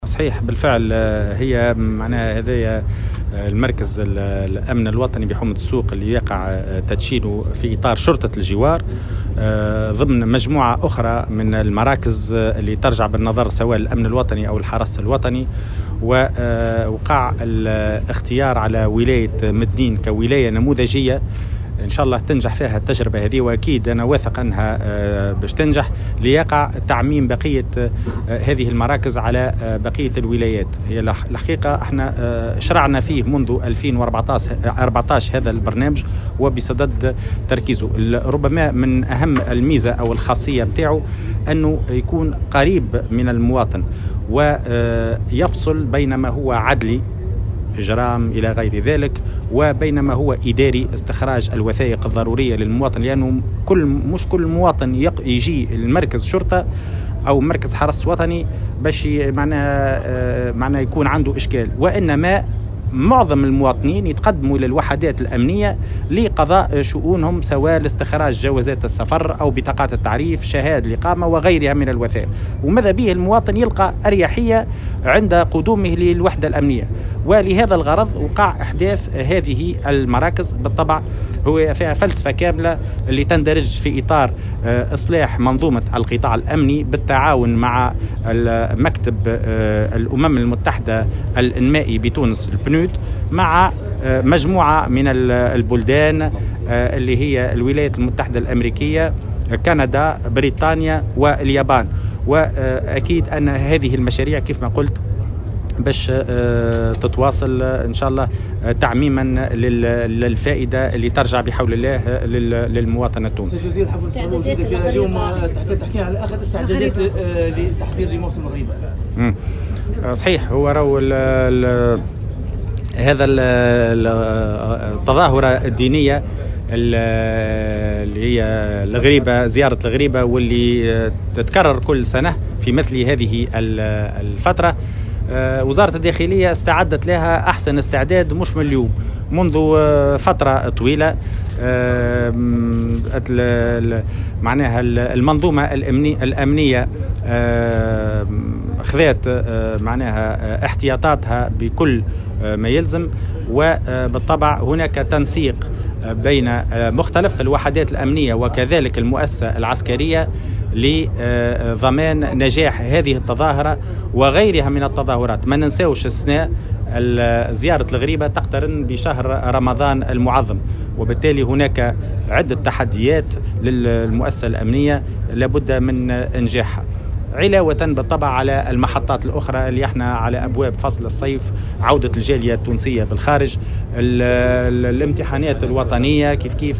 صحيح بالفعل هي معناها هذايا المركز الأمن الوطني بحومة السوق اللي يقع تدشينه في إطار شرطة الجوار ضمن مجموعة أخرى من المراكز اللي ترجع بالنظر سواء الأمن الوطني أو الحرس الوطني. ووقع الاختيار على ولاية مدنين كولاية نموذجية إن شاء الله تنجح فيها التجربة هذه، وأكيد أنا واثق أنها باش تنجح ليقع تعميم بقية هذه المراكز على بقية الولايات. هي الحقيقة احنا شرعنا فيه منذ 2014 هذا البرنامج وبصدد تركيزه. ربما من أهم الميزة أو الخاصية بتاعه أنه يكون قريب من المواطن ويفصل بين ما هو عدلي إجرام إلى غير ذلك وبينما هو إداري استخراج الوثائق الضرورية للمواطن، لأنه مش كل مواطن يجي المركز شرطة أو مركز حرس وطني باش معناها يكون عنده إشكال، وإنما معظم المواطنين يتقدموا إلى الوحدات الأمنية لقضاء شؤونهم سواء لاستخراج جوازات السفر أو بطاقات التعريف شهادة الإقامة وغيرها من الوثائق. وماذا به المواطن يلقى أريحية عند قدومه للوحدة الأمنية، ولهذا الغرض وقع إحداث هذه المراكز. بالطبع هو فيها فلسفة كاملة اللي تندرج في إطار إصلاح منظومة القطاع الأمني بالتعاون مع مكتب الأمم المتحدة الإنمائي بتونس البنود مع مجموعة من البلدان اللي هي الولايات المتحدة الأمريكية، كندا، بريطانيا واليابان. وأكيد أن هذه المشاريع كيف ما قلت باش تتواصل إن شاء الله تعميما للفائدة اللي ترجع بحول الله للمواطن التونسي. وزير حاب نسألوا اليوم تحكي على آخر استعدادات لتحضير لموسم الغيبة. صحيح، هو راهو هذا التظاهرة الدينية اللي هي الغريبة، زيارة الغريبة واللي تتكرر كل سنة في مثل هذه الفترة، وزارة الداخلية استعدت لها أحسن استعداد مش من اليوم، منذ فترة طويلة. معناها المنظومة الأمنية خذت معناها احتياطاتها بكل ما يلزم، وبالطبع هناك تنسيق بين مختلف الوحدات الأمنية وكذلك المؤسسة العسكرية لضمان نجاح هذه التظاهرة وغيرها من التظاهرات. ما ننساوش السنة زيارة الغريبة تقترن بشهر رمضان المعظم، وبالتالي هناك عدة تحديات للمؤسسة الأمنية لابد من إنجاحها، علاوة بالطبع على المحطات الأخرى اللي احنا على أبواب فصل الصيف، عودة الجالية التونسية بالخارج، الامتحانات الوطنية كيف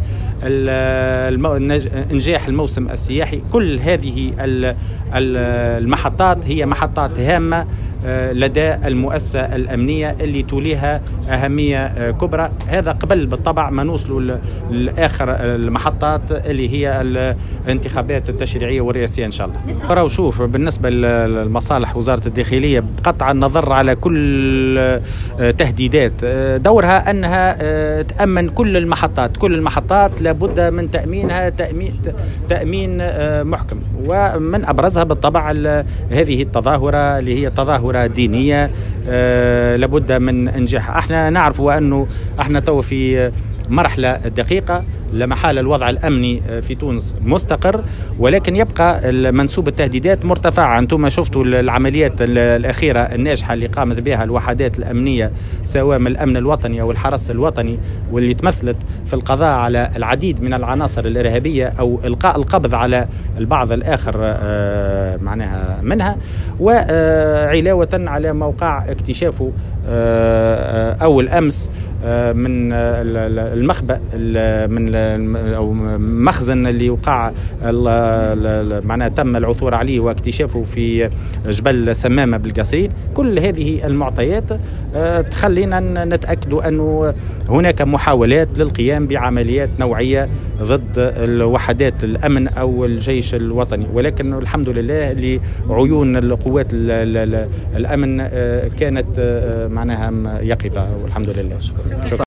إنجاح الموسم السياحي. كل هذه المحطات هي محطات هامة لدى المؤسسة الأمنية اللي توليها أهمية كبرى. هذا قبل بالطبع ما نوصلوا لآخر المحطات اللي هي الانتخابات التشريعية والرئاسية إن شاء الله. وشوف بالنسبة للمصالح وزارة الداخلية بقطع النظر على كل تهديدات دورها أنها تأمن كل المحطات لابد من تأمينها تأمين محكم، ومن أبرزها بالطبع هذه التظاهرة اللي هي تظاهرة دينية لابد من إنجاحها. احنا نعرف أنه احنا تو في مرحلة دقيقة، لا محالة الوضع الأمني في تونس مستقر، ولكن يبقى منسوب التهديدات مرتفع. أنتم شفتوا العمليات الأخيرة الناجحة اللي قامت بها الوحدات الأمنية سواء من الأمن الوطني أو الحرس الوطني، واللي تمثلت في القضاء على العديد من العناصر الإرهابية أو إلقاء القبض على البعض الآخر معناها منها، وعلاوة على موقع اكتشافه أول أمس من المخبأ من أو مخزن اللي وقع معناها تم العثور عليه واكتشافه في جبل سمامة بالقصرين. كل هذه المعطيات تخلينا نتأكد أنه هناك محاولات للقيام بعمليات نوعية ضد الوحدات الأمن أو الجيش الوطني، ولكن الحمد لله لعيون القوات الأمن كانت معناها يقظة والحمد لله. شكرا.